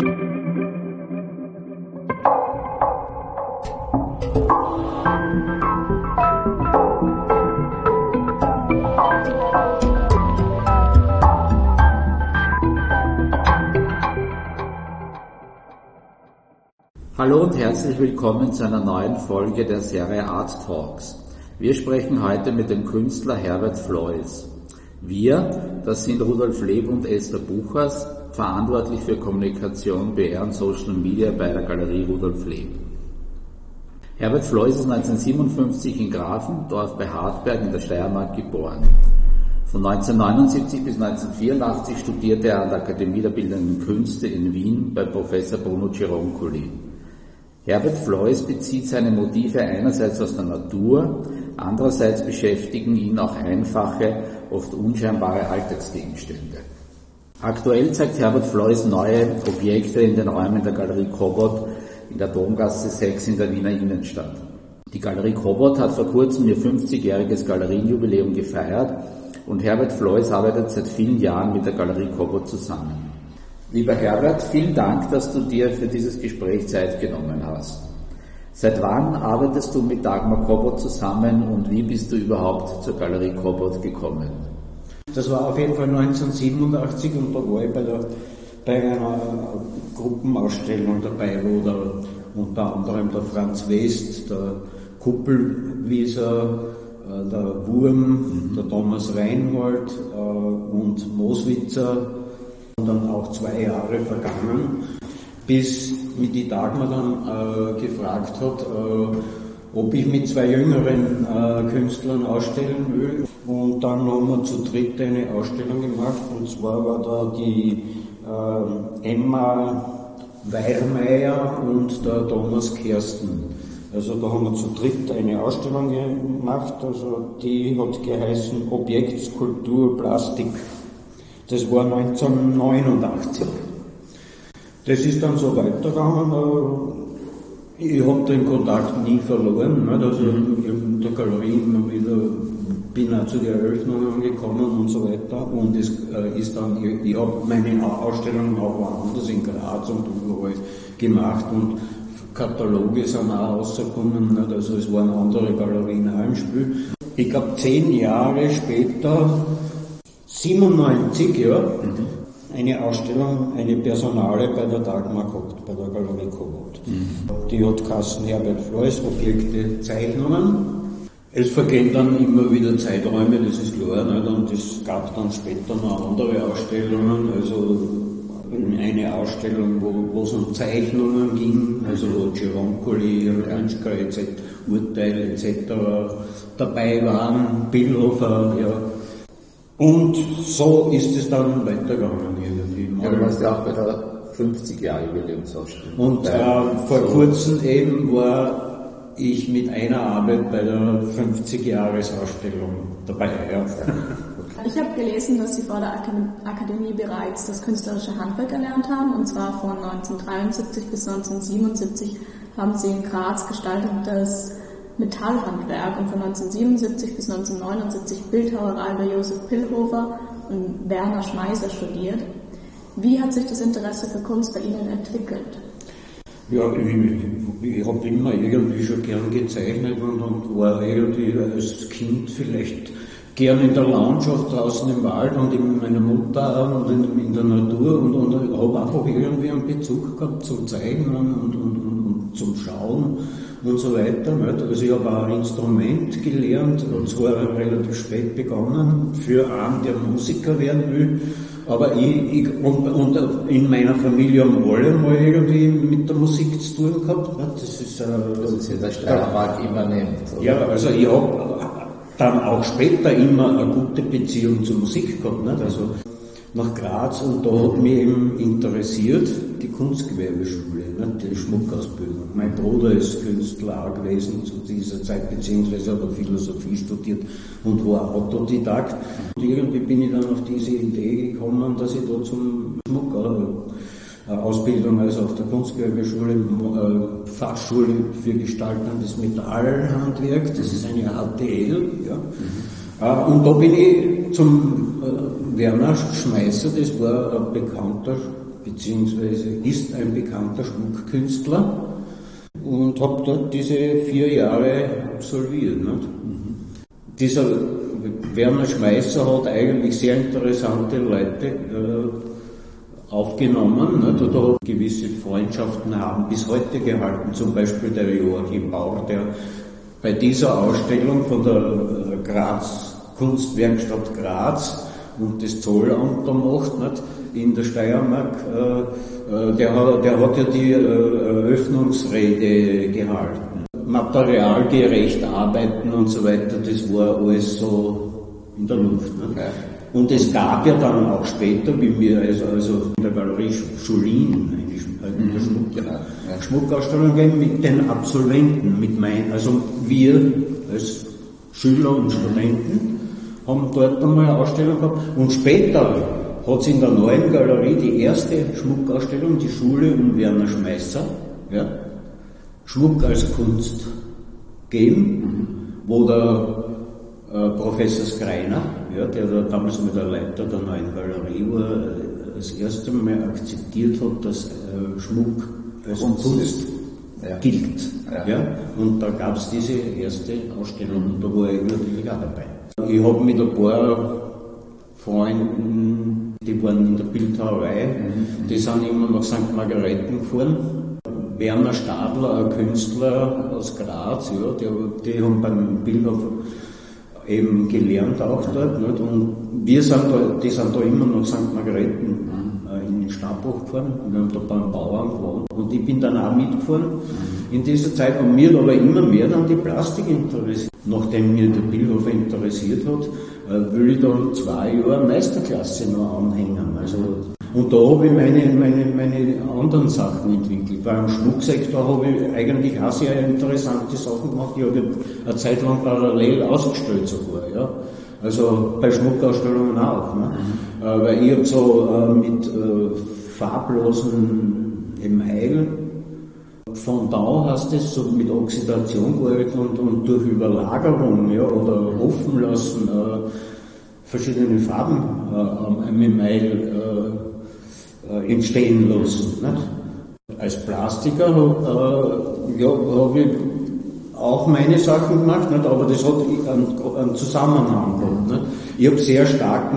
Hallo und herzlich willkommen zu einer neuen Folge der Serie Art Talks. Wir sprechen heute mit dem Künstler Herbert Floys. Wir, das sind Rudolf Leb und Esther Buchers, verantwortlich für Kommunikation, PR und Social Media bei der Galerie Rudolf Leb. Herbert Floys ist 1957 in Grafendorf bei Hartberg in der Steiermark geboren. Von 1979 bis 1984 studierte er an der Akademie der Bildenden Künste in Wien bei Professor Bruno Gironcoli. Herbert Floys bezieht seine Motive einerseits aus der Natur, andererseits beschäftigen ihn auch einfache, oft unscheinbare Alltagsgegenstände. Aktuell zeigt Herbert Floys neue Objekte in den Räumen der Galerie Kobot in der Domgasse 6 in der Wiener Innenstadt. Die Galerie Kobot hat vor kurzem ihr 50-jähriges Galerienjubiläum gefeiert und Herbert Floys arbeitet seit vielen Jahren mit der Galerie Kobot zusammen. Lieber Herbert, vielen Dank, dass du dir für dieses Gespräch Zeit genommen hast. Seit wann arbeitest du mit Dagmar Kobot zusammen und wie bist du überhaupt zur Galerie Kobot gekommen? Das war auf jeden Fall 1987 und da war ich bei einer Gruppenausstellung dabei, wo unter anderem der Franz West, der Kuppelwieser, der Wurm, der Thomas Reinhold und Moswitzer. Und dann auch 2 Jahre vergangen, bis mich die Dagmar dann gefragt hat, ob ich mit 2 jüngeren Künstlern ausstellen will. Und dann haben wir zu dritt eine Ausstellung gemacht, und zwar war da die Emma Weirmeier und der Thomas Kersten. Also da haben wir zu dritt eine Ausstellung gemacht, also die hat geheißen Objekt, Skulptur, Plastik. Das war 1989. Das ist dann so weitergegangen. Ich habe den Kontakt nie verloren. Also in der Galerie immer wieder, bin auch zu den Eröffnungen gekommen und so weiter. Und es ist dann, ich habe meine Ausstellungen auch woanders in Graz und überall gemacht und Kataloge sind auch rausgekommen. Also es waren andere Galerien auch im Spiel. Ich glaube 10 Jahre später, 97, ja, eine Ausstellung, eine Personale bei der Dagmar gehabt, bei der Galerie Kobot. Die hat geheißen Herbert Floys, Objekte, Zeichnungen. Es vergehen dann immer wieder Zeiträume, das ist klar, nicht? Und es gab dann später noch andere Ausstellungen, also eine Ausstellung, wo es um Zeichnungen ging, also wo Gironcoli, Ranschka etc., Urteil etc. dabei waren, Billhofer, ja. Und so ist es dann weitergegangen irgendwie. Ja, du warst ja auch bei der 50-Jahre-Jubiläumsausstellung. Und vor kurzem eben war ich mit einer Arbeit bei der 50-Jahres-Ausstellung dabei. Ja. Ich habe gelesen, dass Sie vor der Akademie bereits das künstlerische Handwerk erlernt haben, und zwar von 1973 bis 1977 haben Sie in Graz gestaltetes Metallhandwerk und von 1977 bis 1979 Bildhauerei bei Josef Pillhofer und Werner Schmeiser studiert. Wie hat sich das Interesse für Kunst bei Ihnen entwickelt? Ja, ich habe immer irgendwie schon gern gezeichnet und war irgendwie als Kind vielleicht gern in der Landschaft draußen im Wald und in meiner Mutter und in der Natur und habe einfach irgendwie einen Bezug gehabt zum Zeichnen und zum Schauen und so weiter. Also ich habe auch ein Instrument gelernt, und zwar relativ spät begonnen, für einen, der Musiker werden will. Aber ich und in meiner Familie haben alle mal irgendwie mit der Musik zu tun gehabt. Das ist in der Steiermark immanent. Ja, also ich habe dann auch später immer eine gute Beziehung zur Musik gehabt. Nicht? Also nach Graz, und da hat mich eben interessiert die Kunstgewerbeschule, die Schmuckausbildung. Mein Bruder ist Künstler auch gewesen zu dieser Zeit, beziehungsweise hat er Philosophie studiert und war Autodidakt. Und irgendwie bin ich dann auf diese Idee gekommen, dass ich da zum Ausbildung, also auf der Kunstgewerbeschule, Fachschule für gestaltendes Metallhandwerk, das ist eine HTL, ja. Und da bin ich zum Werner Schmeißer, das war ein bekannter beziehungsweise ist ein bekannter Schmuckkünstler und habe dort diese 4 Jahre absolviert. Nicht? Dieser Werner Schmeißer hat eigentlich sehr interessante Leute aufgenommen, nicht? Oder hat gewisse Freundschaften haben bis heute gehalten, zum Beispiel der Joachim Bauer, der bei dieser Ausstellung von der Kunstwerkstatt Graz und das Zollamt da macht, nicht? In der Steiermark, der hat ja die Eröffnungsrede gehalten. Materialgerecht arbeiten und so weiter, das war alles so in der Luft. Nicht? Ja. Und es gab ja dann auch später, wie wir also in der Galerie Schulin, in der Schmuckausstellung gehen mit den Absolventen, also wir als Schüler und Studenten haben dort einmal eine Ausstellung gehabt und später hat es in der neuen Galerie die erste Schmuckausstellung, die Schule um Werner Schmeißer, ja, Schmuck als Kunst gegeben, wo der Professor Skreiner, ja, der damals mit der Leiter der neuen Galerie war, das erste Mal akzeptiert hat, dass Schmuck als Kunst gilt. Ja. Ja. Und da gab es diese erste Ausstellung und da war ich natürlich auch dabei. Ich habe mit ein paar Freunden, die waren in der Bildhauerei, die sind immer nach St. Margareten gefahren. Werner Stadler, ein Künstler aus Graz, ja, die haben beim Bildhof eben gelernt auch dort. Nicht? Und die sind da immer nach St. Margareten in den Stabhof gefahren. Wir haben da beim Bauern gewohnt. Und ich bin dann auch mitgefahren in dieser Zeit. Und mir hat aber immer mehr dann die Plastik interessiert. Nachdem mir der Bildhof interessiert hat, will ich da 2 Jahre Meisterklasse noch anhängen. Also, und da habe ich meine anderen Sachen entwickelt. Weil im Schmucksektor habe ich eigentlich auch sehr interessante Sachen gemacht. Ich habe eine Zeit lang parallel ausgestellt sogar. Ja. Also bei Schmuckausstellungen auch. Ne? Weil ich habe so mit farblosen Email, Fondant heißt es, so mit Oxidation gearbeitet und durch Überlagerung, ja, oder offen lassen, verschiedene Farben am Email entstehen lassen. Nicht? Als Plastiker habe ich auch meine Sachen gemacht, nicht? Aber das hat einen Zusammenhang gehabt. Nicht? Ich habe sehr stark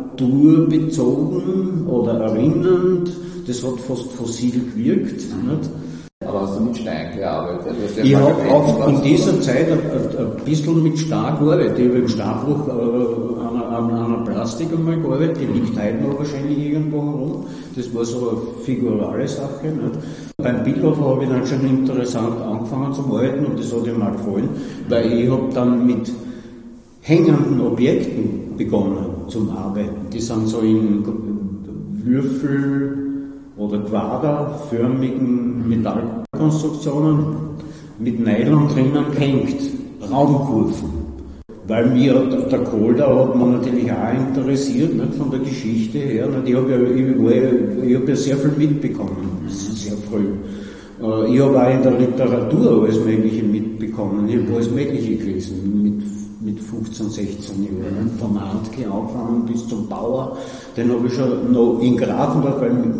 naturbezogen oder erinnernd, das hat fast fossil gewirkt. Nicht? Aber hast du mit Stein gearbeitet? Ich habe auch in dieser Zeit ein bisschen mit Stein gearbeitet. Ich habe im Steinbruch an einer Plastik einmal gearbeitet, die liegt heute noch wahrscheinlich irgendwo herum. Das war so eine figurale Sache. Nicht? Beim Bildhof habe ich dann schon interessant angefangen zu arbeiten und das hat mir mal gefallen, weil ich habe dann mit hängenden Objekten begonnen zum Arbeiten. Die sind so in Würfel- oder quaderförmigen Metallkonstruktionen mit Nylon drinnen gehängt, Raumkurven. Weil mir der Kolder hat man natürlich auch interessiert, nicht, von der Geschichte her. Nicht. Ich habe ja sehr viel mitbekommen, sehr früh. Ich habe auch in der Literatur alles Mögliche mitbekommen. Ich habe alles Mögliche gelesen, mit 15, 16 Jahren. Von Handke angefangen bis zum Bauer. Den habe ich schon noch in Grafendorf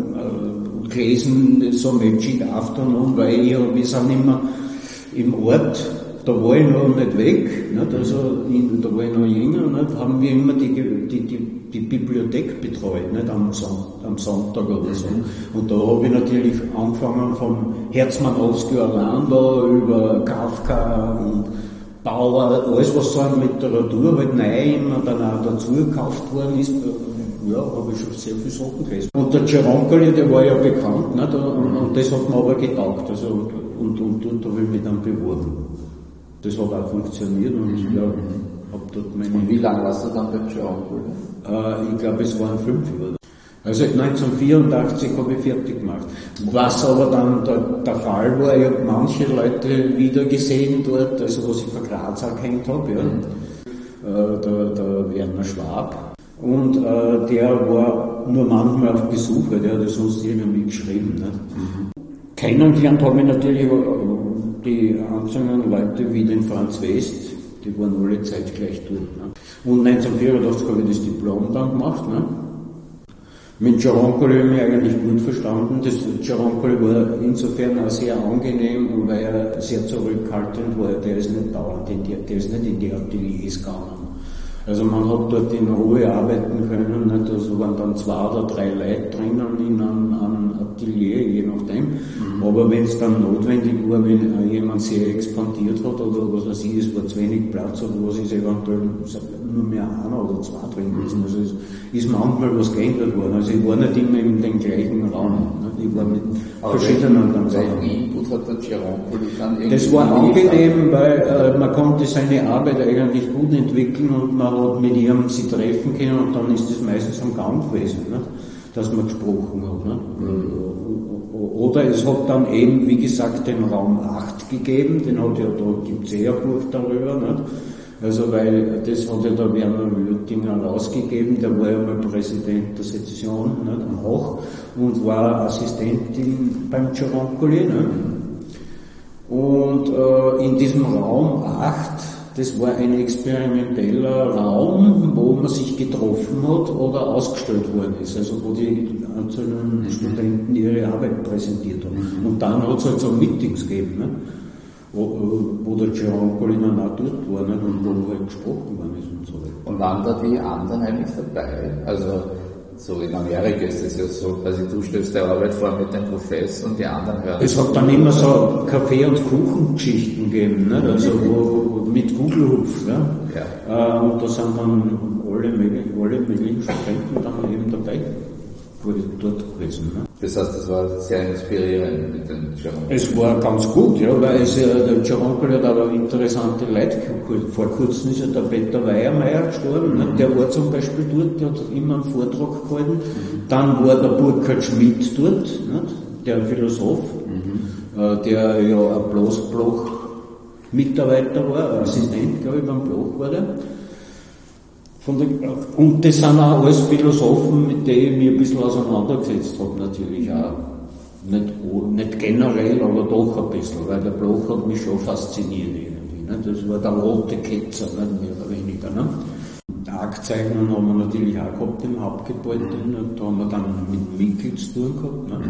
gelesen, so Magic Afternoon, weil wir sind immer im Ort, da war ich noch nicht weg, nicht? Also da war ich noch jünger, nicht? Haben wir immer die Bibliothek betreut, nicht? Am Sonntag oder so. Und da habe ich natürlich angefangen vom Herzmann-Owski allein da über Kafka und Bauer, alles was so an Literatur halt neu immer dann auch dazu gekauft worden ist, ja, habe ich schon sehr viel Sachen gelesen. Und der Geronkeli, der war ja bekannt, nicht? Und das hat mir aber getaugt, also, und dort habe ich mich dann beworben. Das hat auch funktioniert und ja, habe dort meine... Und wie lange warst du dann beim Geronkeli? Ich glaube, es waren 5 Jahre. Also 1984 habe ich fertig gemacht. Was aber dann der Fall war, ich habe manche Leute wieder gesehen dort, also was ich von Graz auch kennt habe, ja. Der Werner Schwab. Und der war nur manchmal auf Besuch, weil der hat ja sonst irgendwie geschrieben. Ne? Kennengelernt habe ich natürlich die einzelnen Leute wie den Franz West, die waren alle zeitgleich dort. Ne? Und 1984 habe ich das Diplom dann gemacht. Ne? Mit Giaroncoli habe ich mich eigentlich gut verstanden. Giaroncoli war insofern auch sehr angenehm, weil er sehr zurückhaltend war. Der ist nicht dauernd der ist nicht in die Ateliers gegangen. Also man hat dort in Ruhe arbeiten können, nicht? Also waren dann 2 oder 3 Leute drinnen in einem Atelier, je nachdem. Aber wenn es dann notwendig war, wenn jemand sehr expandiert hat oder was weiß ich, es war zu wenig Platz oder was, ist eventuell nur mehr 1 oder 2 drin gewesen. Also es ist manchmal was geändert worden. Also ich war nicht immer in den gleichen Raum. Nicht? Ich war mit verschiedenen dann Sachen. Input hat der Giaroncoli dann irgendwie. Das war angenehm, weil man konnte seine Arbeit eigentlich gut entwickeln und man hat mit ihm sie treffen können und dann ist das meistens am Gang gewesen, nicht? Dass man gesprochen hat. Nicht? Oder es hat dann eben, wie gesagt, den Raum 8 gegeben, den hat ja, da gibt es ein Buch darüber, nicht? Also weil das hat ja der Werner Wöttinger rausgegeben, der war ja mal Präsident der Sezession, nicht? Auch, und war Assistentin beim Giaroncoli. Nicht? Und in diesem Raum 8, das war ein experimenteller Raum, wo man sich getroffen hat oder ausgestellt worden ist, also wo die einzelnen Studenten ihre Arbeit präsentiert haben. Und dann hat es halt so Meetings gegeben, ne? Wo der Giaroncoli dann auch dort war, ne? Und wo halt gesprochen worden ist und so weiter. Und waren da die anderen eigentlich dabei? Also so in Amerika ist es ja so, also du stellst deine Arbeit vor mit dem Professor und die anderen hören. Es hat dann immer so Kaffee- und Kuchengeschichten gegeben, ne? Also mit Gugelhupf. Ne? Ja. Und da sind dann alle möglichen Studenten dann eben dabei dort gewesen. Ne? Das heißt, das war sehr inspirierend mit den Giaroncoli. Es war ganz gut, ja, weil der Giaroncoli hat aber interessante Leute gehabt. Vor kurzem ist ja der Peter Weiermeier gestorben, ne? Der war zum Beispiel dort, der hat immer einen Vortrag gehalten. Dann war der Burkhard Schmidt dort, ne? Der Philosoph, der ja ein Bloch Mitarbeiter war, Assistent, glaube ich, beim Bloch war der. Und das sind auch alles Philosophen, mit denen ich mich ein bisschen auseinandergesetzt habe, natürlich auch. Nicht generell, aber doch ein bisschen, weil der Bloch hat mich schon fasziniert irgendwie. Ne? Das war der rote Ketzer, nicht mehr oder weniger. Ne? Argzeichnungen haben wir natürlich auch gehabt im Hauptgebäude, ne? Da haben wir dann mit Winkel zu tun gehabt. Ne?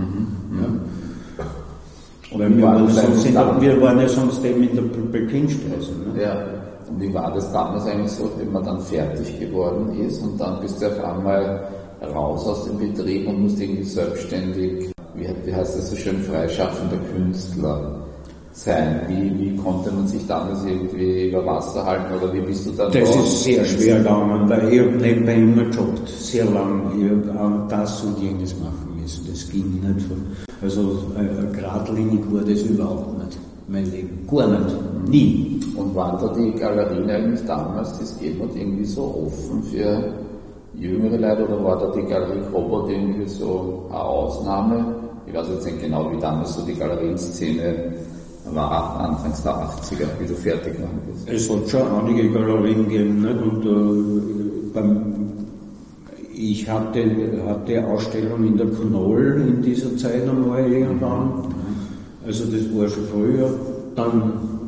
Ja. Weil wir waren ja sonst eben in der Belkinstraße. Ne? Ja. Und wie war das damals eigentlich so, wenn man dann fertig geworden ist und dann bist du auf einmal raus aus dem Betrieb und musst irgendwie selbstständig, wie heißt das so schön, freischaffender Künstler sein? Wie konnte man sich damals irgendwie über Wasser halten oder wie bist du dann Das ist sehr schwer gegangen, weil ich habe nebenbei immer gejobbt, sehr lang. Ich habe das und jenes machen müssen, das ging nicht. Also geradlinig war das überhaupt nicht. Mein Leben. Gar nicht. Nie. Und waren da die Galerien eigentlich damals, die es gegeben hat, irgendwie so offen für jüngere Leute oder war da die Galerie Cobalt irgendwie so eine Ausnahme? Ich weiß jetzt nicht genau, wie damals so die Galerienszene war, Anfangs der 80er, wie du fertig geworden bist. Es hat schon einige Galerien gegeben, nicht? Und ich hatte Ausstellungen in der Knoll in dieser Zeit einmal irgendwann. Also das war schon früher. Dann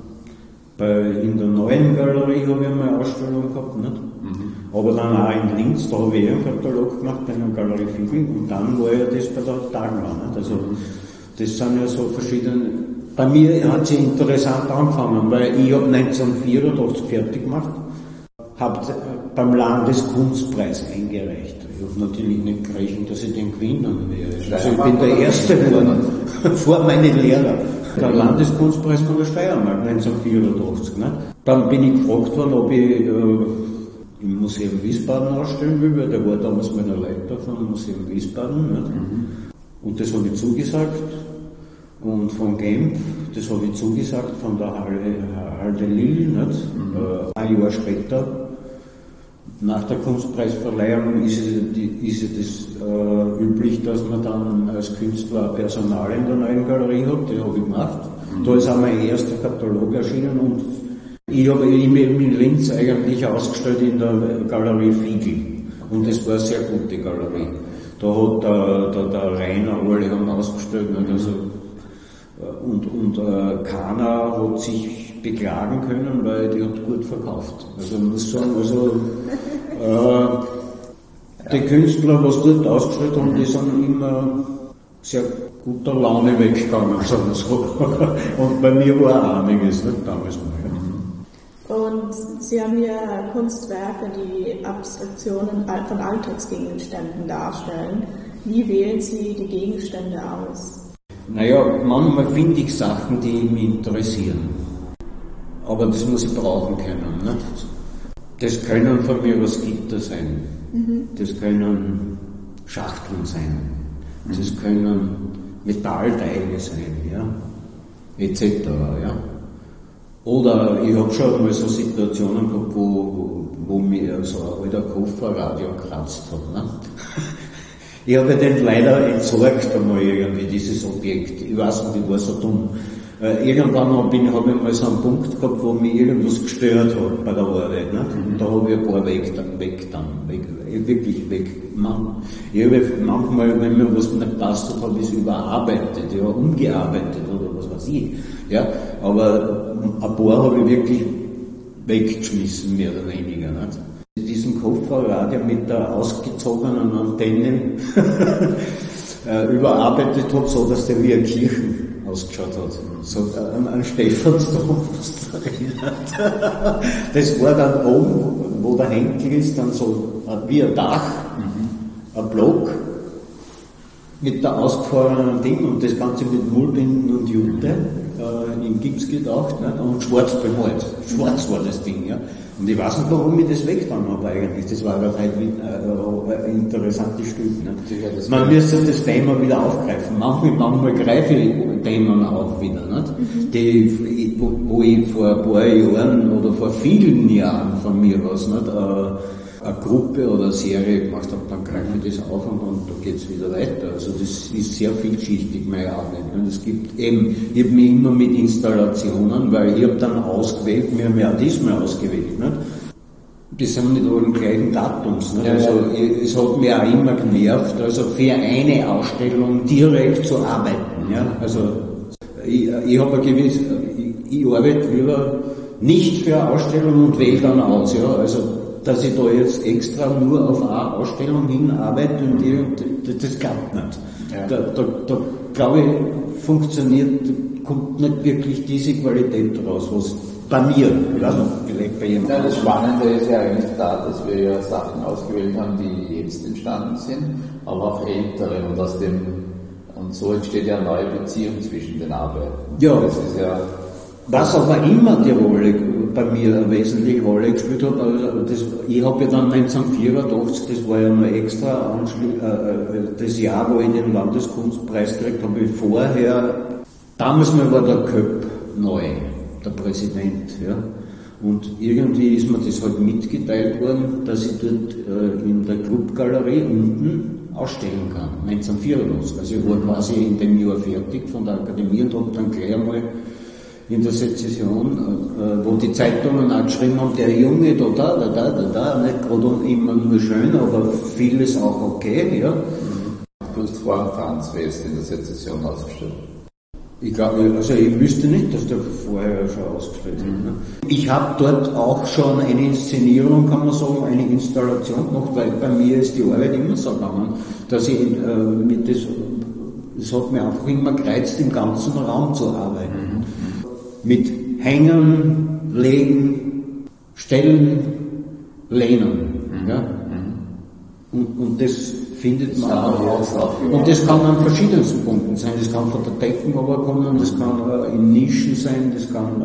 in der neuen Galerie habe ich einmal eine Ausstellung gehabt, nicht? Aber dann auch in Linz, da habe ich einen Katalog gemacht bei einer Galerie Fiegel und dann war ja das bei der Dagmar. Nicht? Also das sind ja so verschiedene. Bei mir hat sie interessant angefangen, weil ich habe 1984 fertig gemacht, habe beim Landeskunstpreis eingereicht. Ich habe natürlich nicht gerechnet, dass ich den gewinnen werde. Also ich bin der Erste geworden, vor meinen Lehrer. Der Landeskunstpreis von der Steiermark 1984. Ne? Dann bin ich gefragt worden, ob ich im Museum Wiesbaden ausstellen will, weil der war damals meiner Leiter vom Museum Wiesbaden. Ne? Und das habe ich zugesagt. Und von Genf, das habe ich zugesagt, von der Halde Lille. Nicht? Ein Jahr später, nach der Kunstpreisverleihung, ist es üblich, dass man dann als Künstler Personal in der neuen Galerie hat. Das habe ich gemacht. Da ist auch mein erster Katalog erschienen und ich habe ihn in Linz eigentlich ausgestellt in der Galerie Fiegel. Und das war eine sehr gute Galerie. Da hat der Rainer alle haben ausgestellt. Also, und keiner hat sich beklagen können, weil die hat gut verkauft. Also man muss sagen, Die Künstler, was dort ausgestellt haben, die sind immer sehr guter Laune weggegangen, sagen wir so. Und bei mir war auch einiges, nicht damals noch. Und Sie haben hier Kunstwerke, die Abstraktionen von Alltagsgegenständen darstellen. Wie wählen Sie die Gegenstände aus? Naja, manchmal finde ich Sachen, die mich interessieren. Aber das muss ich brauchen können. Nicht? Das können von mir aus Gitter sein. Das können Schachteln sein. Das können Metallteile sein, ja, etc. Ja. Oder ich habe schon mal so Situationen gehabt, wo mir so ein alter Kofferradio gekratzt hat. Ne? Ich habe den leider entsorgt einmal irgendwie, dieses Objekt. Ich weiß nicht, ich war so dumm. Irgendwann habe ich mal so einen Punkt gehabt, wo mich irgendwas gestört hat bei der Arbeit. Ne? Und da habe ich ein paar wirklich weg. Ich habe manchmal, wenn mir was nicht passt hat, habe ich es überarbeitet, ja, umgearbeitet oder was weiß ich. Ja? Aber ein paar habe ich wirklich weggeschmissen, mehr oder weniger. Nicht? Diesen Kofferradio mit der ausgezogenen Antenne überarbeitet habe, so dass der wie eine Kirche ausgeschaut hat. So an Stephansdom erinnert. Das war dann oben, wo der Henkel ist, dann so wie ein Dach, ein Block mit der ausgefahrenen Ding und das Ganze mit Mullbinden und Jute in Gips gedacht, ne? Und schwarz bemalt. Schwarz war das Ding, ja. Und ich weiß nicht, warum ich das weggetan habe eigentlich. Das war halt ein interessantes Stück. Ne? Man müsste das Thema wieder aufgreifen. Manchmal greife ich Themen auf wieder. Nicht? Wo ich vor ein paar Jahren oder vor vielen Jahren von mir aus nicht, eine Gruppe oder eine Serie gemacht habe, dann greife ich das auf und da geht es wieder weiter. Also das ist sehr vielschichtig, meine Arbeit. Es gibt eben, ich habe mich immer mit Installationen, weil ich habe dann ausgewählt, wir haben ja diesmal ausgewählt. Nicht? Die sind nicht alle gleichen Datums. Nicht? Also es hat mich auch immer genervt, also für eine Ausstellung direkt zu arbeiten. Ja? Also ich habe gewiss, ich arbeite lieber nicht für eine Ausstellung und wähle dann aus. Ja? Also dass ich da jetzt extra nur auf eine Ausstellung hinarbeite und das klappt nicht. Ja. Da glaube ich, kommt nicht wirklich diese Qualität raus, was bei mir, ich weiß nicht, vielleicht bei jemandem. Ja, das Spannende ist ja eigentlich da, dass wir ja Sachen ausgewählt haben, die jetzt entstanden sind, aber auch ältere und so entsteht ja eine neue Beziehung zwischen den Arbeiten. Ja. Das ist ja was aber immer die Rolle bei mir eine wesentliche Rolle gespielt hat, ich habe ja dann 1984, das war ja noch extra das Jahr, wo ich den Landeskunstpreis gekriegt habe, ich vorher, damals mal war der Köpp neu, der Präsident, ja. Und irgendwie ist mir das halt mitgeteilt worden, dass ich dort in der Clubgalerie unten ausstellen kann, 1984. Also ich war quasi in dem Jahr fertig von der Akademie und habe dann gleich einmal in der Sezession, wo die Zeitungen auch geschrieben haben, der Junge da, nicht gerade immer nur schön, aber vieles auch okay, ja. Du hast vor Franz West in der Sezession ausgestellt. Ich glaube, also ich wüsste nicht, dass der vorher schon ausgestellt hat. Ne? Ich habe dort auch schon eine Inszenierung, kann man sagen, eine Installation gemacht, weil bei mir ist die Arbeit immer so gegangen, dass ich es hat mir einfach immer gereizt, im ganzen Raum zu arbeiten. Mit Hängen, Legen, Stellen, Lehnen. Ja? Und das findet man auch. Und das kann an verschiedensten Punkten sein. Das kann von der Decke kommen, das kann in Nischen sein, das kann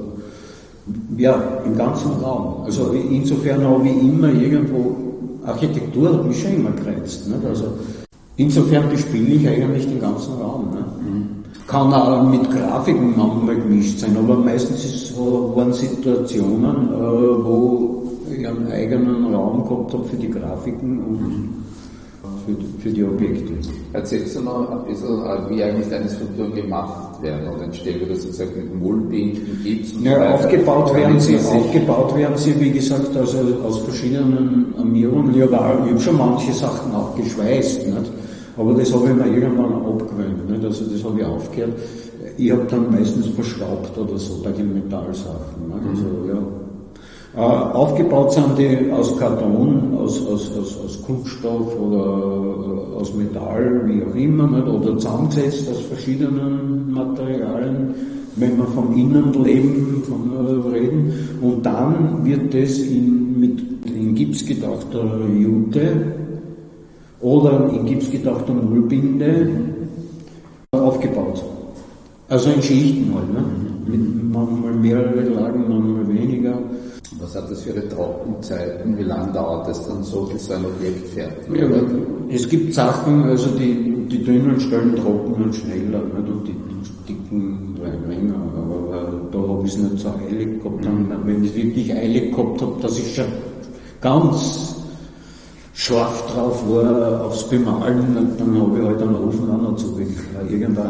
im ganzen Raum. Also insofern habe ich immer irgendwo, Architektur hat mich schon immer gereizt. Nicht? Also insofern bespiele ich eigentlich den ganzen Raum. Ne? Kann auch mit Grafiken manchmal gemischt sein, aber meistens waren Situationen, wo ich einen eigenen Raum gehabt habe für die Grafiken und für die Objekte. Erzählst du noch ein bisschen, wie eigentlich deine Skulpturen gemacht werden und entstehen, wie du so gesagt mit Mullbinden, Gips und ja, aufgebaut werden sie, wie gesagt, also aus verschiedenen Armierungen. Ich habe schon manche Sachen auch geschweißt, nicht? Aber das habe ich mir irgendwann abgewöhnt, nicht? Also das habe ich aufgehört. Ich habe dann meistens verschraubt oder so bei den Metallsachen. Nicht? Also, ja. Aufgebaut sind die aus Karton, aus Kunststoff oder aus Metall, wie auch immer, nicht? Oder zusammengesetzt aus verschiedenen Materialien, wenn wir vom Innenleben reden. Und dann wird das in Gips getauchter Jute oder in Gips getauchter Mullbinde aufgebaut. Also in Schichten halt, ne? Mit manchmal mehrere Lagen, manchmal weniger. Was hat das für ihre Trockenzeiten? Wie lange dauert das dann so, bis so ein Objekt fertig Ja, wird? es gibt Sachen, also die dünnen Stellen trocknen schneller, nicht? Und die dicken länger, aber da habe ich es nicht so eilig gehabt. Wenn ich es wirklich eilig gehabt habe, dass ich schon ganz scharf drauf war aufs Bemalen, dann habe ich halt einen Ofen auch noch zugekriegt. Irgendein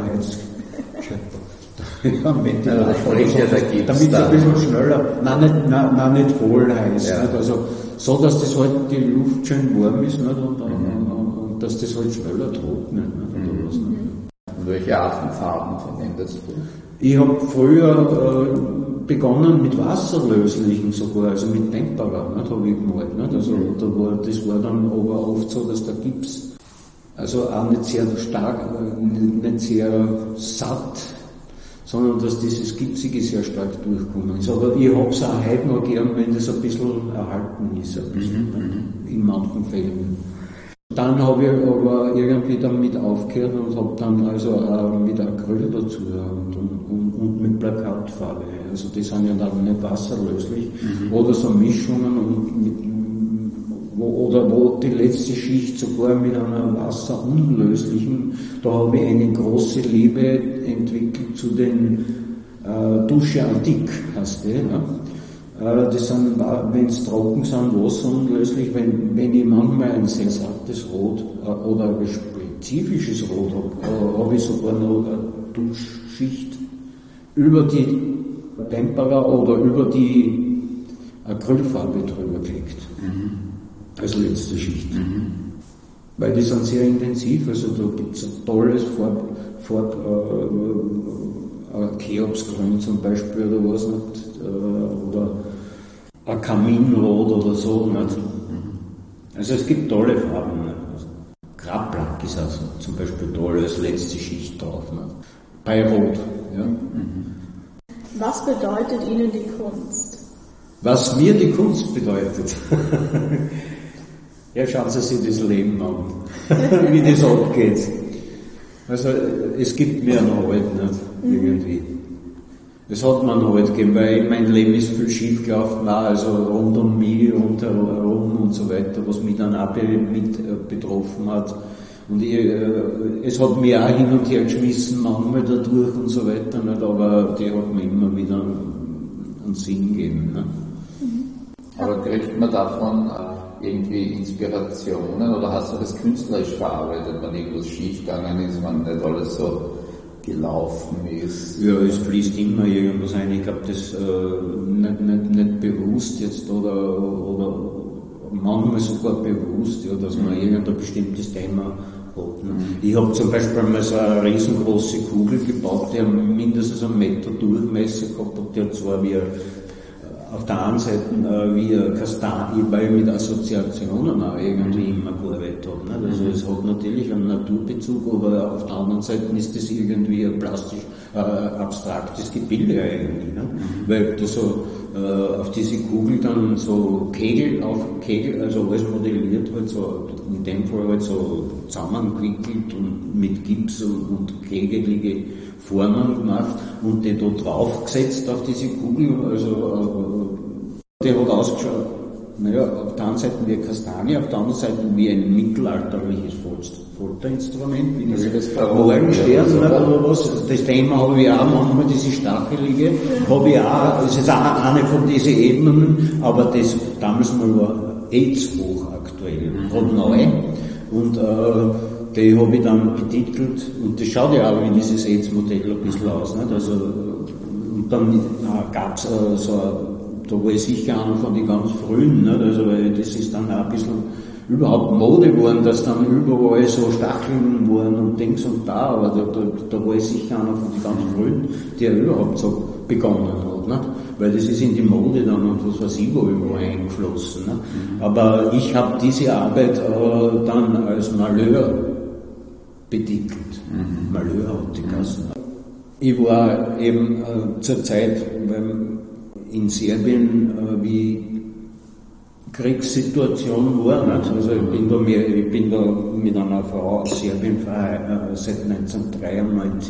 damit es ein bisschen schneller, nein, nicht voll heiß. Ja. Nicht? Also so, dass das halt die Luft schön warm ist, nicht? Und dass das halt schneller trocknet. Nicht? Und welche Art von Farben verwendest du? Ich habe früher begonnen mit wasserlöslichen sogar, also mit Tempera, habe ich gemalt. Nicht? Also das war dann aber oft so, dass der Gips, also auch nicht sehr stark, nicht sehr satt, sondern dass dieses Gipsige sehr stark durchkommen ist. Aber ich habe es auch heute noch gern, wenn das ein bisschen erhalten ist, in manchen Fällen. Dann habe ich aber irgendwie damit aufgehört und habe dann also mit Acryl dazu und mit Plakatfarbe. Also die sind ja dann nicht wasserlöslich. Oder so Mischungen wo die letzte Schicht sogar mit einer wasserunlöslichen, da habe ich eine große Liebe entwickelt zu den Dusche Antique, heißt die. Ne? Das sind, wenn es trocken sind, wasserunlöslich, wenn ich manchmal ein sehr sattes Rot oder ein spezifisches Rot habe ich sogar noch eine Duschschicht über die Tempera oder über die Acrylfarbe drüber gelegt. Als letzte Schicht. Weil die sind sehr intensiv, also da gibt es ein tolles Cheopsgrün zum Beispiel oder was nicht, oder ein Kaminrot oder so nicht. Also es gibt tolle Farben. Nicht? Also Grablack ist also zum Beispiel toll als letzte Schicht drauf. Nicht? Bei Rot. Ja. Was bedeutet Ihnen die Kunst? Was mir die Kunst bedeutet? Ja, schauen Sie sich das Leben an, wie das abgeht. Also, es gibt mir noch halt nicht, irgendwie. Es hat mir noch halt gegeben, weil mein Leben ist viel schief gelaufen, also rund um mich und herum und so weiter, was mich dann auch mit betroffen hat. Und es hat mich auch hin und her geschmissen, manchmal dadurch und so weiter, nicht? Aber die hat mir immer wieder einen Sinn gegeben. Nicht? Aber kriegt man davon irgendwie Inspirationen oder hast du das künstlerisch verarbeitet, wenn irgendwas schiefgegangen ist, wenn nicht alles so gelaufen ist? Ja, es fließt immer irgendwas ein. Ich glaube, das nicht bewusst jetzt oder manchmal sogar bewusst, ja, dass man irgendein bestimmtes Thema hat. Ne? Ich habe zum Beispiel mal so eine riesengroße Kugel gebaut, die mindestens 1 Meter Durchmesser gehabt hat, die hat zwar wie auf der einen Seite wie Kastanie, weil ich mit Assoziationen auch irgendwie immer gearbeitet habe. Ne? Also es hat natürlich einen Naturbezug, aber auf der anderen Seite ist das irgendwie ein plastisch abstraktes Gebilde eigentlich. Ne? Weil da so auf diese Kugel dann so Kegel, also alles modelliert, halt so, in dem Fall halt so zusammengewickelt und mit Gips und kegelige Formen gemacht und die da draufgesetzt auf diese Kugel, also die hat ausgeschaut, naja, auf der einen Seite wie eine Kastanie, auf der anderen Seite wie ein mittelalterliches Folterinstrument, wie das Morgenstern oder was. Das Thema habe ich auch manchmal, diese Stachelige, habe ich auch, das ist auch eine von diesen Ebenen, aber das damals mal war AIDS hochaktuell, gerade neu. Und die habe ich dann betitelt, und das schaut ja auch wie dieses AIDS-Modell ein bisschen aus. Nicht? Also, und dann gab es da war ich sicher einer von den ganz frühen, nicht? Also das ist dann auch ein bisschen überhaupt Mode geworden, dass dann überall so Stacheln waren und Dings und da, aber da war ich sicher einer von den ganz frühen, der überhaupt so begonnen hat. nicht? Weil das ist in die Mode dann und was weiß ich wo irgendwo eingeflossen. Nicht? Aber ich habe diese Arbeit dann als Malheur betitelt. Malheur hat die Kassen. Ich war eben zur Zeit in Serbien, wie Kriegssituation war. Nicht? Also ich bin da mit einer Frau aus Serbien seit 1993.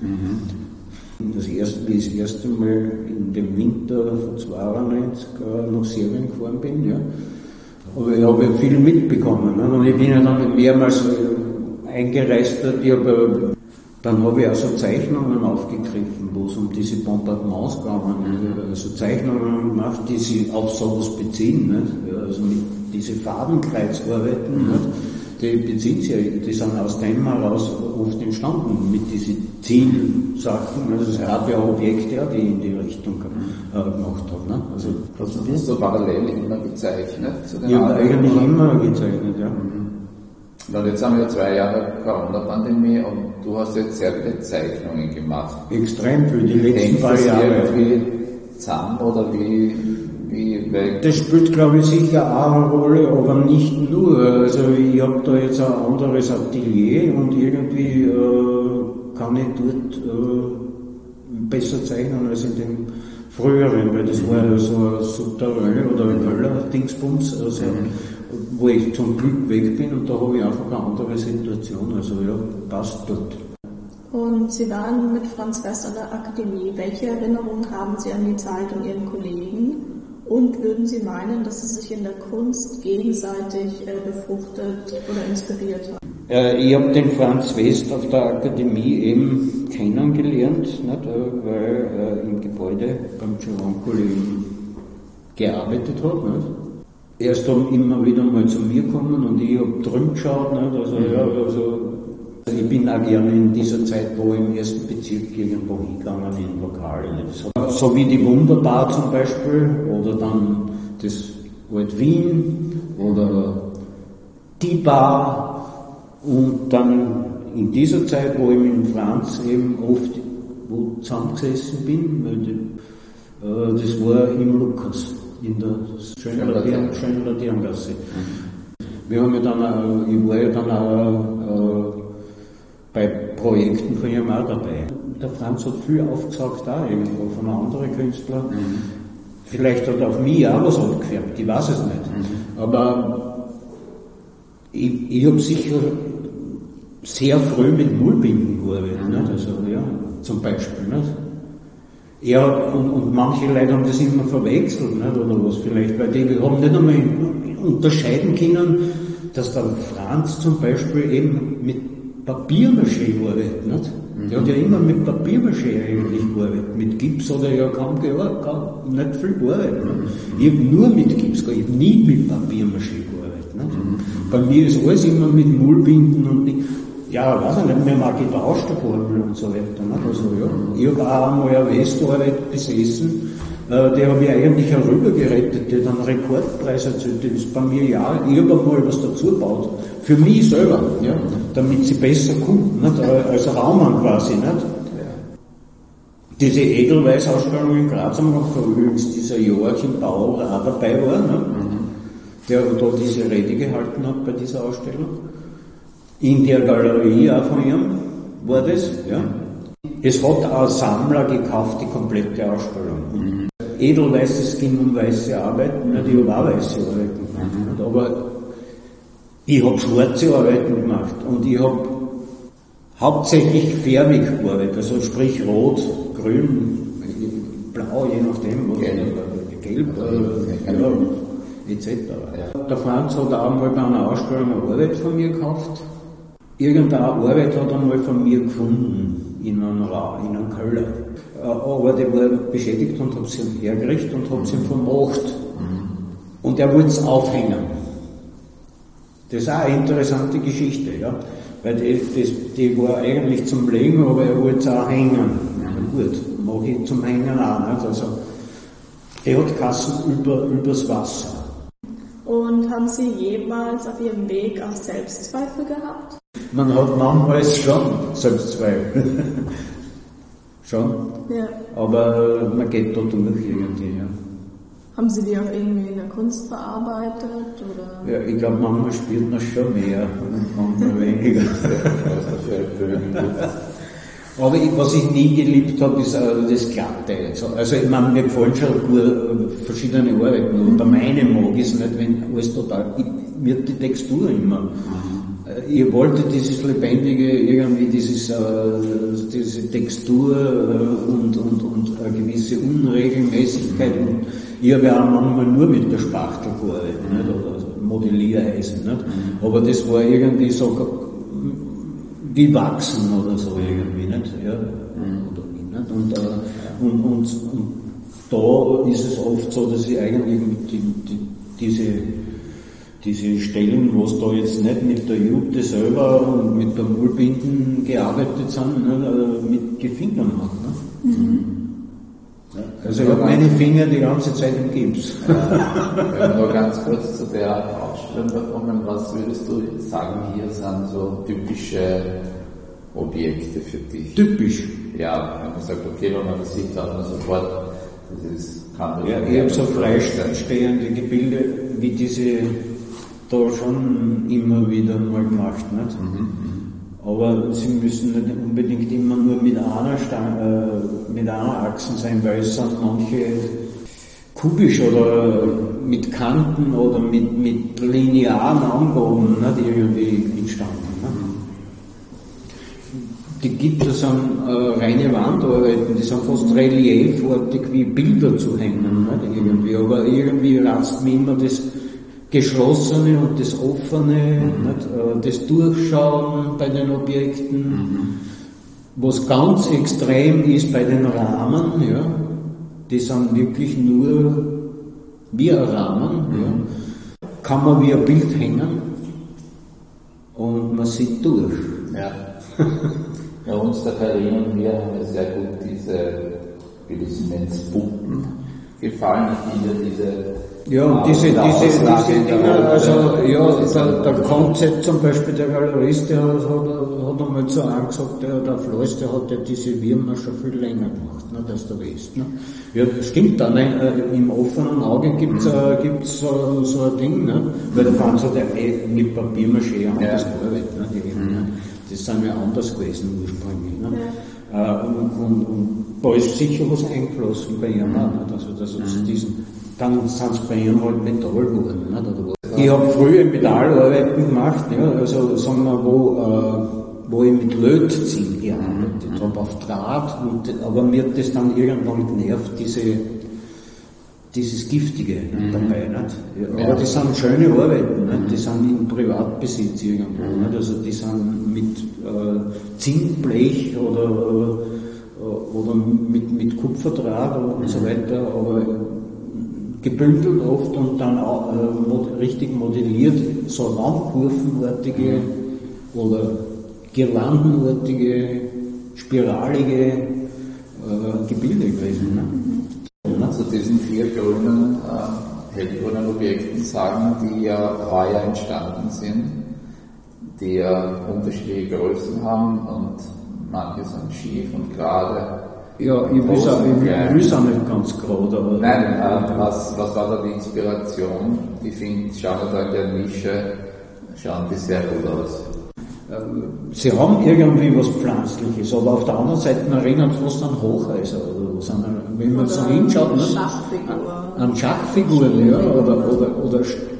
Wie ich das erste Mal in dem Winter von 92 nach Serbien gefahren bin. Ja. Aber ich habe viel mitbekommen. Ne? Und ich bin ja dann mehrmals eingereist. Dann habe ich auch so Zeichnungen aufgegriffen, wo es um diese Bombardements gegangen ist. Also Zeichnungen gemacht, die sich auf sowas beziehen. Nicht? Ja, also mit diese Fadenkreuzarbeiten, die beziehen sich, die sind aus dem heraus oft entstanden, mit diesen Zielsachen. Also es hat ja Objekte, die in die Richtung gemacht haben. Ne? Also, hast du das so parallel immer gezeichnet? Ja, eigentlich immer gezeichnet, ja. Und jetzt haben wir 2 Jahre Corona-Pandemie und du hast jetzt sehr viele Zeichnungen gemacht. Extrem viel, die letzten paar Jahre. Irgendwie zusammen oder wie das spielt, glaube ich, sicher auch eine Rolle, aber nicht nur. Also ich habe da jetzt ein anderes Atelier und irgendwie kann ich dort besser zeichnen als in dem früheren, weil das war ja so ein Souterrain oder ein Keller-Dingsbums, also, wo ich zum Glück weg bin und da habe ich einfach eine andere Situation, also ja, passt dort. Und Sie waren mit Franz West an der Akademie. Welche Erinnerungen haben Sie an die Zeit und Ihren Kollegen? Und würden Sie meinen, dass Sie sich in der Kunst gegenseitig befruchtet oder inspiriert haben? Ich habe den Franz West auf der Akademie eben kennengelernt, nicht, weil er im Gebäude beim Giron-Kollegen gearbeitet hat. Nicht. Er ist dann immer wieder mal zu mir gekommen und ich habe drüben geschaut. Nicht, also ich bin auch gerne in dieser Zeit, wo ich im ersten Bezirk irgendwo hingegangen in Lokale. So wie die Wunderbar zum Beispiel oder dann das Alt Wien oder die Bar und dann in dieser Zeit, wo ich mit dem Franz eben oft zusammengesessen bin, das war im Lukas in der Schöner Dierengasse. Wir haben ja dann, ich war ja dann auch bei Projekten von ihm auch dabei. Der Franz hat viel aufgesagt auch irgendwo von einem anderen Künstler. Vielleicht hat er auf mich auch was abgefärbt, ich weiß es nicht. Aber ich habe sicher sehr früh mit Mullbinden gearbeitet, nicht? Also, ja, zum Beispiel. Nicht? Ja, und manche Leute haben das immer verwechselt, nicht? Oder was vielleicht, weil die haben nicht einmal unterscheiden können, dass der Franz zum Beispiel eben mit Papiermaché gearbeitet, nicht? Der hat ja immer mit Papiermaché eigentlich gearbeitet. Mit Gips hat er ja kaum nicht viel gearbeitet. Ich habe nur mit Gips gearbeitet, ich habe nie mit Papiermaché gearbeitet. Nicht? Bei mir ist alles immer mit Mullbinden und nicht. Ja, weiß ich nicht, wir haben auch getauscht und so weiter. Nicht? Also, ja. Ich habe auch einmal eine Westarbeit besessen, der habe ich eigentlich herübergerettet, der dann Rekordpreis erzählt. Das ist bei mir ja, ich habe mal was dazu gebaut. Für mich selber, ja, damit sie besser kommt, nicht? Als Raum quasi. Nicht? Diese Edelweiß-Ausstellung in Graz haben wir noch übrigens dieser Joachim Bauer auch dabei war, ne? Der da diese Rede gehalten hat bei dieser Ausstellung. In der Galerie auch von ihm war das. Ja. Es hat auch ein Sammler gekauft, die komplette Ausstellung. Edelweißes Skin und weiße Arbeiten, ich habe auch weiße Arbeiten gemacht. Aber ich habe schwarze Arbeiten gemacht und ich habe hauptsächlich färbig gearbeitet, also sprich rot, grün, blau, je nachdem, was gelb, etc. Der Franz hat auch einmal bei einer Ausstellung eine Arbeit von mir gekauft. Irgendeine Arbeit hat er mal von mir gefunden in einem Keller. Aber der war beschädigt und hat sie hergerichtet und hat sie vermacht. Und er wollte es aufhängen. Das ist auch eine interessante Geschichte, ja. Weil die war eigentlich zum Legen, aber er wollte es auch hängen. Ja, gut, mache ich zum Hängen auch nicht. Also, er hat Kassen übers Wasser. Und haben Sie jemals auf Ihrem Weg auch Selbstzweifel gehabt? Man hat manchmal schon Selbstzweifel. Schon, Ja. aber man geht da durch irgendwie, ja. Haben Sie die auch irgendwie in der Kunst verarbeitet? Oder? Ja, ich glaube, manchmal spielt man schon mehr und manchmal weniger. Aber was ich nie geliebt habe, ist das Glatte. Also ich meine, mir gefallen schon gut verschiedene Arbeiten. Oder meine mag ich es nicht, wenn alles total... Mir die Textur immer. Ich wollte dieses Lebendige, irgendwie diese Textur und eine gewisse Unregelmäßigkeit. Und ich habe ja auch manchmal nur mit der Spachtel gearbeitet, nicht? Oder Modelliereisen. Nicht? Aber das war irgendwie so wie wachsen oder so irgendwie, nicht? Ja, oder nicht? Und da ist es oft so, dass ich eigentlich diese Stellen, wo es da jetzt nicht mit der Jute selber und mit der Mullbinden gearbeitet sind, nicht, mit Gefingern mache. Ne? Also ich habe meine Finger die ganze Zeit im Gips. Wenn wir noch ganz kurz zu der Ausstellung kommen, was würdest du sagen, hier sind so typische Objekte für dich? Typisch? Ja, wenn man sagt, okay, wenn man das sieht, hat man sofort, das ist, kann das ja, ich habe so freistehende Gebilde wie diese da schon immer wieder mal gemacht. Nicht? Aber sie müssen nicht unbedingt immer nur mit einer Achsen sein, weil es sind manche kubisch oder mit Kanten oder mit linearen Angaben nicht irgendwie entstanden. Die gibt es an reine Wandarbeiten, die sind fast reliefartig wie Bilder zu hängen, nicht irgendwie. Aber irgendwie ratzt mir immer das Geschlossene und das Offene, nicht? Das Durchschauen bei den Objekten, was ganz extrem ist bei den Rahmen, ja, die sind wirklich nur wie ein Rahmen, ja. Kann man wie ein Bild hängen und man sieht durch. Ja. Ja, uns der Karin und mir haben ja sehr gut wie du sie nennst, Puppen gefallen, ja, und diese Dinger, also ja, der Konzept zum Beispiel, der Galerist, der hat einmal zu einem gesagt, der Floß, der hat ja diese Würmer schon viel länger gemacht, ne, als der Rest. Ne? Ja, das stimmt dann, ne? Im offenen Auge gibt's so ein Ding, ne? Weil der Franz hat ja mit Papiermaché anders gearbeitet, ne? Das sind ja anders gewesen ursprünglich. Ne? Ja. Und da ist sicher was eingeflossen bei ihm auch, also dann sind es bei ihm halt Metall geworden. Nicht? Ich habe früher Metallarbeiten gemacht, ja, also sagen wir, wo ich mit Lötzinn gearbeitet habe, auf Draht, aber mir hat das dann irgendwann genervt, dieses Giftige dabei. Nicht? Ja, aber das sind schöne Arbeiten, nicht? Die sind im Privatbesitz irgendwo. Nicht? Also die sind mit Zinnblech oder mit Kupferdraht und so weiter, aber gebündelt oft und dann auch, richtig modelliert, so raumkurvenartige oder girlandenartige, spiralige Gebilde gewesen. Ne? Zu diesen 4 grünen, hellgrünen Objekten sagen, die ja heuer entstanden sind, die ja unterschiedliche Größen haben und manche sind schief und gerade. Ja, ich will es auch nicht ganz gerade. Aber nein, was war da die Inspiration? Schauen da in der Nische, schauen die sehr gut aus. Sie haben irgendwie was Pflanzliches, aber auf der anderen Seite erinnert es fast an Hochhäuser oder was. Wenn man so hinschaut, ne? An Schachfiguren, ja, oder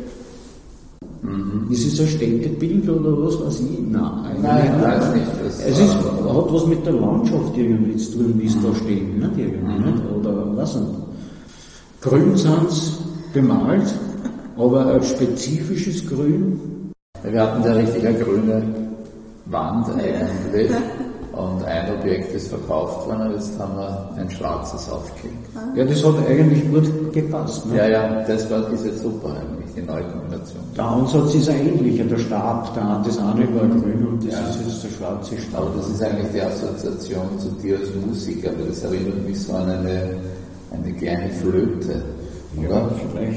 ist es ein Städtebild oder was weiß ich? Nein, weiß nicht. Hat was mit der Landschaft irgendwie zu tun, wie es da steht, nicht irgendwie, nicht? Oder was nicht. Grün sind es bemalt, aber ein spezifisches Grün. Wir hatten da richtig eine grüne Wand eigentlich und ein Objekt ist verkauft worden, jetzt haben wir ein schwarzes aufgehängt. Ja, das hat eigentlich gut gepasst. Ne? Ja, das ist jetzt super eigentlich, die neue Kombination. Der Ansatz ist ein ähnlicher, der Stab, das eine war grün und das ist jetzt der schwarze Stab. Aber das ist eigentlich die Assoziation zu dir als Musiker, weil das erinnert mich so an eine kleine Flöte, oder? Ja, vielleicht.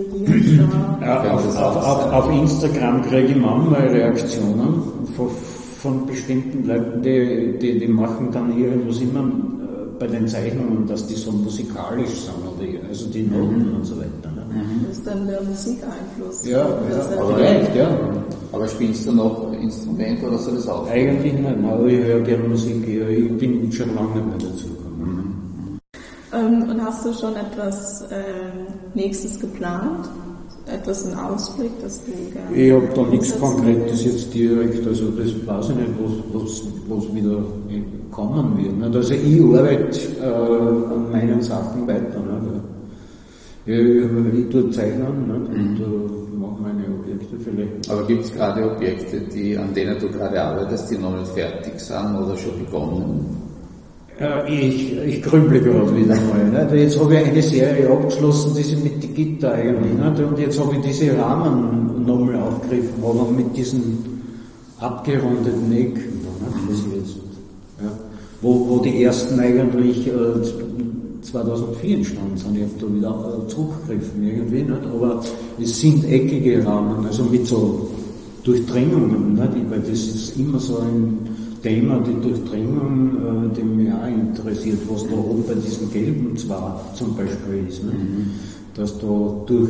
Ja, auf Instagram kriege ich manchmal Reaktionen von von bestimmten Leuten, die machen dann irgendwas immer bei den Zeichnungen, dass die so musikalisch sind, oder, also die Noten und so weiter. Ne? Das ist dann der Musikeinfluss. Ja, vielleicht, ja. Aber spielst du noch Instrument oder so das auch? Eigentlich nicht, aber ich höre gerne Musik, ich bin schon lange nicht mehr dazu gekommen. Und hast du schon etwas Nächstes geplant? Etwas in Ausblick, dass du gerne... Ich habe da nichts Konkretes jetzt direkt, also das weiß ich nicht, was wieder kommen wird. Nicht? Also ich arbeite an meinen Sachen weiter. Nicht? Ich tue Zeichnen und mache meine Objekte vielleicht. Aber gibt es gerade Objekte, an denen du gerade arbeitest, die noch nicht fertig sind oder schon begonnen? Ich grüble gerade wieder mal. Nicht? Jetzt habe ich eine Serie abgeschlossen, die sind mit die Gitter eigentlich. Nicht? Und jetzt habe ich diese Rahmen nochmal aufgegriffen, aber mit diesen abgerundeten Ecken. Ja. Wo die ersten eigentlich 2004 entstanden sind. Ich habe da wieder zurückgegriffen irgendwie. Nicht? Aber es sind eckige Rahmen, also mit so Durchdringungen. Nicht? Weil das ist immer so ein Thema, die Durchdringung, die mich auch interessiert, was da oben bei diesen gelben zwar zum Beispiel ist, ne? Dass da durch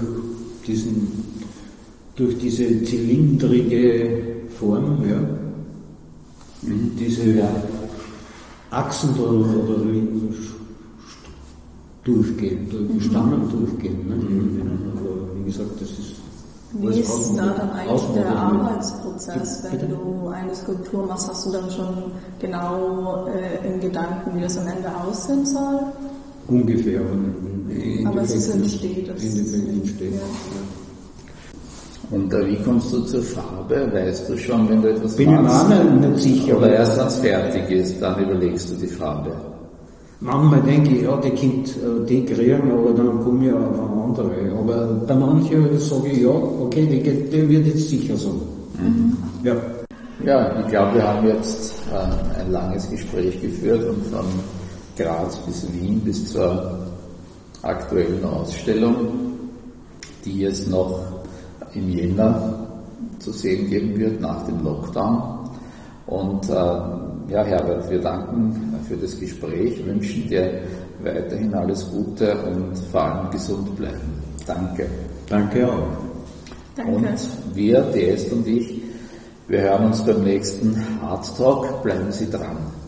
diese zylindrige Form, ja, diese Achsen da oder durchgehen, Stangen durchgehen. Ne? Aber wie gesagt, das ist... Wie ist da dann eigentlich der Arbeitsprozess, wenn du eine Skulptur machst? Hast du dann schon genau in Gedanken, wie das am Ende aussehen soll? Ungefähr. Aber es entsteht. Ja. Und wie kommst du zur Farbe? Weißt du schon, wenn du etwas bin machst? Bin ich mir nicht sicher. Oder erst wenn es fertig ist, dann überlegst du die Farbe. Manchmal denke ich, ja, die Kind die kriegen, aber dann komme ich auf eine andere. Aber bei manchen sage ich, ja, okay, die wird jetzt sicher so. Ja. Ja, ich glaube, wir haben jetzt ein langes Gespräch geführt und von Graz bis Wien bis zur aktuellen Ausstellung, die es noch im Jänner zu sehen geben wird, nach dem Lockdown. Und ja, Herbert, wir danken für das Gespräch, wünschen dir weiterhin alles Gute und vor allem gesund bleiben. Danke. Danke auch. Danke. Und wir, die Est und ich, wir hören uns beim nächsten Art Talk. Bleiben Sie dran.